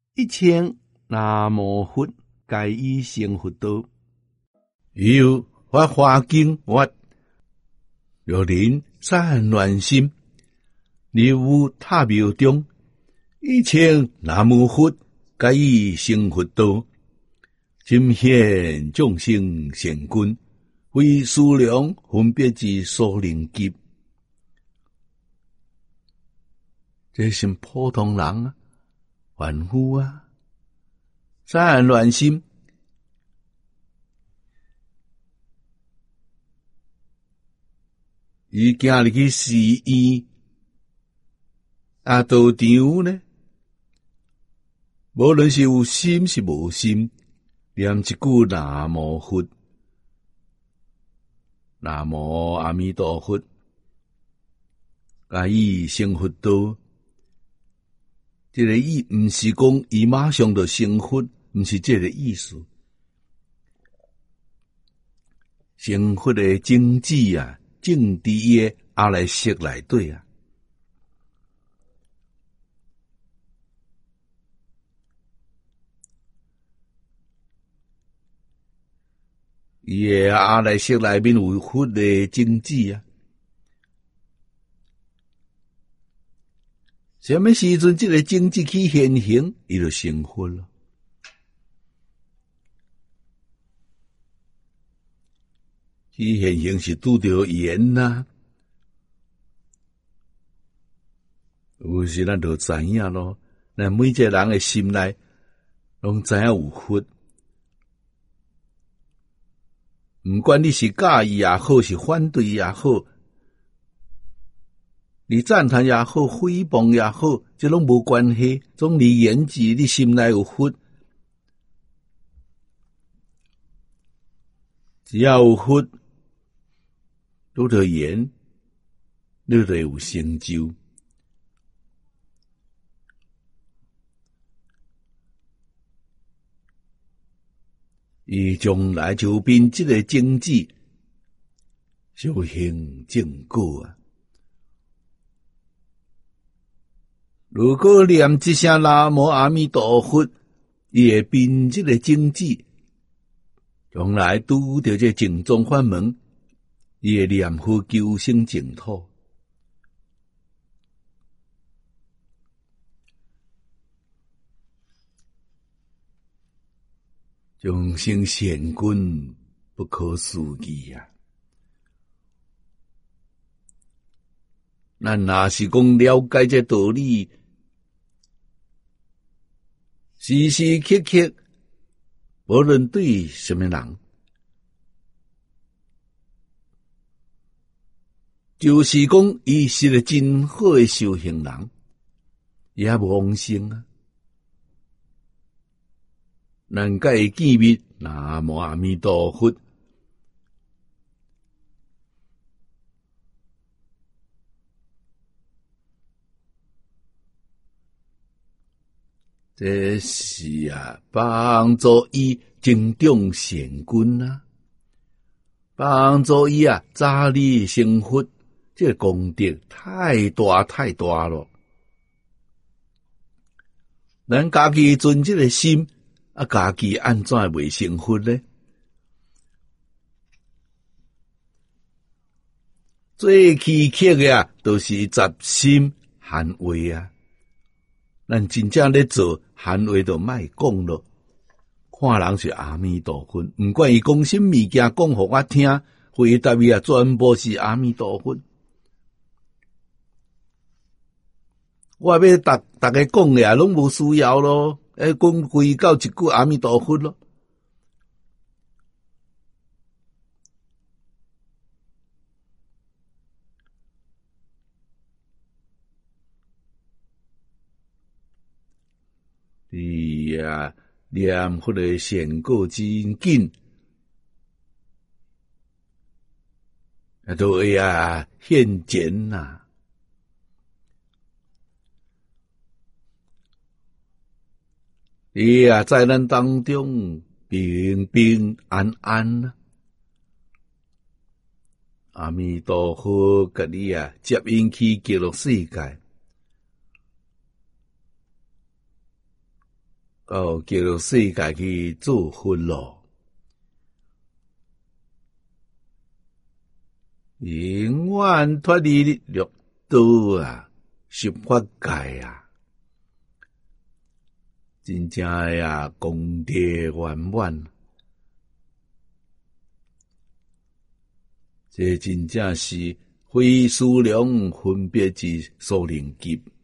一切南无佛，皆以成佛道。 有法华经曰：若人散乱心，入于塔庙中，一切南无佛，皆以成佛道。今现众生善根，为数量分别之所能及。这是普通人啊，凡夫啊，散乱心。伊今日去寺院道场呢，无论是有心是无心，念一句南无佛，南无阿弥陀佛，皆以成佛道。这个意毋是讲伊马上就成佛，毋是这个意思。成佛的经旨啊，正伫伊的阿赖识内底啊。伊的阿赖识内面有佛的经旨啊。什么时阵这个经旨去现行，伊就成佛了。去现行是拄着缘呐，有时咱就知影咯。咱每一个人的心内，拢知影有佛。毋管你是介意也好，是反对也好，你赞叹也好，诽谤也好，这拢无关系。总而言之，你心内有佛，只要有佛，拄着缘，你就有成就。伊将来就凭这个经济修行正果啊！如果念一声南无阿弥陀佛，伊会凭这个经济，将来拄着这净宗法门，伊会念佛求生净土。众生善根不可思议啊！咱若是讲了解这道理，时时刻刻，无论对什么人，就是讲伊是个真好的修行人，也无往生啊。咱甲伊见面，南无阿弥陀佛。这是啊，帮助伊增长善根啊，帮助伊啊早日成佛，这个功德太大太大了。咱家己存这个心。家己安怎未成佛呢？最奇刻的啊，都是杂心含话啊。咱真正咧做含话，就莫讲咯。看人是阿弥陀佛，毋管伊讲什么物件，讲互我听，回答伊啊，全部是阿弥陀佛。我要大家讲的啊，拢无需要咯。讲归到一句阿弥陀佛咯。你啊，念佛的善果真紧，都会啊现前呐。伊啊，在咱当中平平安安啊！阿弥陀佛，甲你啊接引去极乐世界。 到叫世界去做婚咯。永远脱离六道啊，十法界啊，真正的啊功德圆满，这真正是非思量分别之所能及。